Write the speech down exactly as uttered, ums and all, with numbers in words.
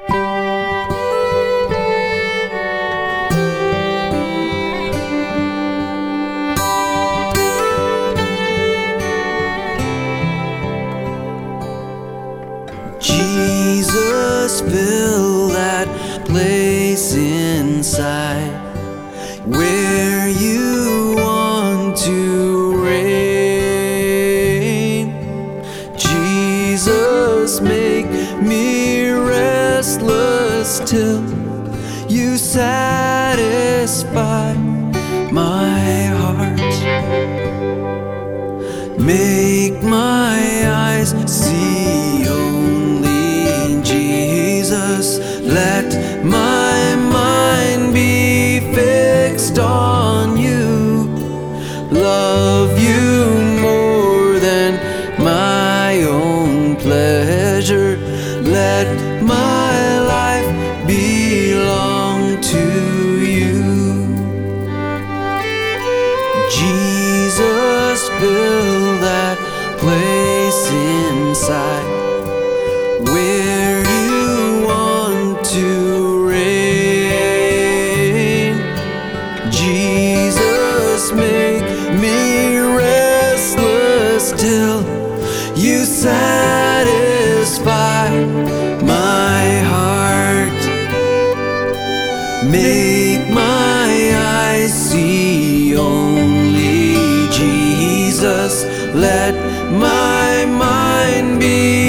Jesus, fill that place inside where you want to reign. Jesus, make me restless till you satisfy my heart. Make my eyes see only Jesus. Let my mind be fixed on you. Love you more than my own pleasure. Let my life belong to you. Jesus, fill that place inside where you want to reign. Jesus, make me restless till you satisfy my heart. Make my eyes see only Jesus. Let my mind be